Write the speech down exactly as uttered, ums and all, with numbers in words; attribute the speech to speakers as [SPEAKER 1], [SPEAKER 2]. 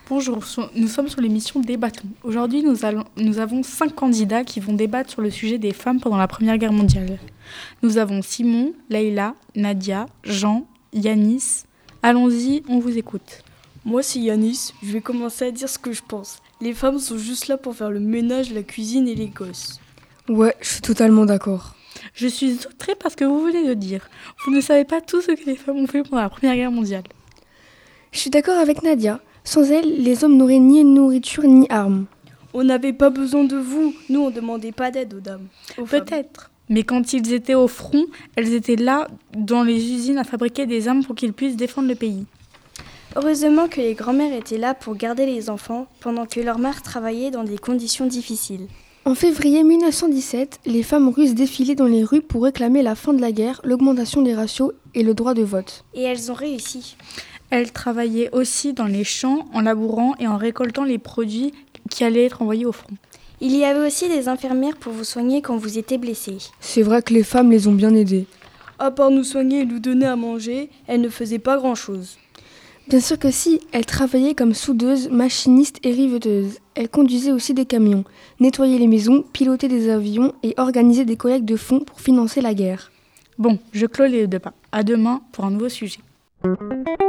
[SPEAKER 1] Bonjour, nous sommes sur l'émission Débattons. Aujourd'hui, nous, allons, nous avons cinq candidats qui vont débattre sur le sujet des femmes pendant la Première Guerre mondiale. Nous avons Simon, Leïla, Nadia, Jean, Yanis. Allons-y, on vous écoute.
[SPEAKER 2] Moi, c'est Yanis. Je vais commencer à dire ce que je pense. Les femmes sont juste là pour faire le ménage, la cuisine et les gosses.
[SPEAKER 3] Ouais, je suis totalement d'accord.
[SPEAKER 1] Je suis outrée parce que vous venez de dire. Vous ne savez pas tout ce que les femmes ont fait pendant la Première Guerre mondiale.
[SPEAKER 3] Je suis d'accord avec Nadia. Sans elles, les hommes n'auraient ni nourriture ni armes.
[SPEAKER 2] On n'avait pas besoin de vous. Nous, on ne demandait pas d'aide aux dames.
[SPEAKER 1] Aux Peut-être. Femmes. Mais quand ils étaient au front, elles étaient là dans les usines à fabriquer des armes pour qu'ils puissent défendre le pays.
[SPEAKER 4] Heureusement que les grands-mères étaient là pour garder les enfants pendant que leurs mères travaillaient dans des conditions difficiles.
[SPEAKER 3] En février mille neuf cent dix-sept, les femmes russes défilaient dans les rues pour réclamer la fin de la guerre, l'augmentation des ratios et le droit de vote.
[SPEAKER 4] Et elles ont réussi.
[SPEAKER 1] Elles travaillaient aussi dans les champs en labourant et en récoltant les produits qui allaient être envoyés au front.
[SPEAKER 4] Il y avait aussi des infirmières pour vous soigner quand vous étiez blessés.
[SPEAKER 3] C'est vrai que les femmes les ont bien aidées.
[SPEAKER 2] À part nous soigner et nous donner à manger, elles ne faisaient pas grand-chose.
[SPEAKER 3] Bien sûr que si, elles travaillaient comme soudeuses, machinistes et riveteuses. Elles conduisaient aussi des camions, nettoyaient les maisons, pilotaient des avions et organisaient des collectes de fonds pour financer la guerre.
[SPEAKER 1] Bon, je clôt les deux pas. À demain pour un nouveau sujet.